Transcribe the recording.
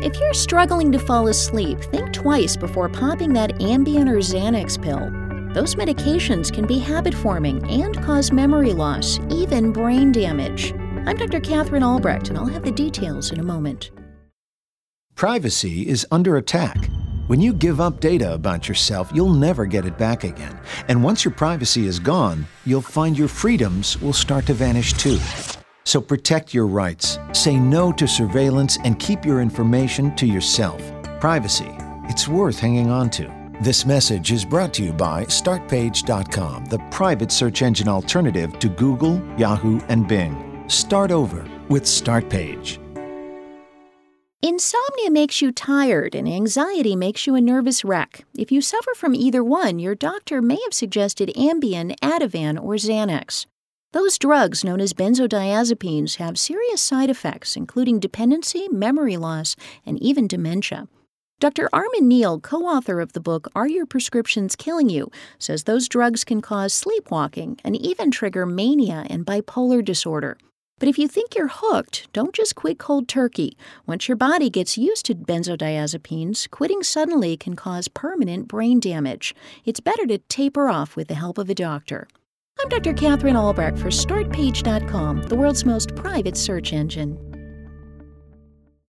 If you're struggling to fall asleep, think twice before popping that Ambien or Xanax pill. Those medications can be habit-forming and cause memory loss, even brain damage. I'm Dr. Catherine Albrecht, and I'll have the details in a moment. Privacy is under attack. When you give up data about yourself, you'll never get it back again. And once your privacy is gone, you'll find your freedoms will start to vanish too. So protect your rights, say no to surveillance, and keep your information to yourself. Privacy, it's worth hanging on to. This message is brought to you by StartPage.com, the private search engine alternative to Google, Yahoo, and Bing. Start over with StartPage. Insomnia makes you tired and anxiety makes you a nervous wreck. If you suffer from either one, your doctor may have suggested Ambien, Ativan, or Xanax. Those drugs, known as benzodiazepines, have serious side effects, including dependency, memory loss, and even dementia. Dr. Armin Neal, co-author of the book Are Your Prescriptions Killing You?, says those drugs can cause sleepwalking and even trigger mania and bipolar disorder. But if you think you're hooked, don't just quit cold turkey. Once your body gets used to benzodiazepines, quitting suddenly can cause permanent brain damage. It's better to taper off with the help of a doctor. I'm Dr. Catherine Albrecht for StartPage.com, the world's most private search engine.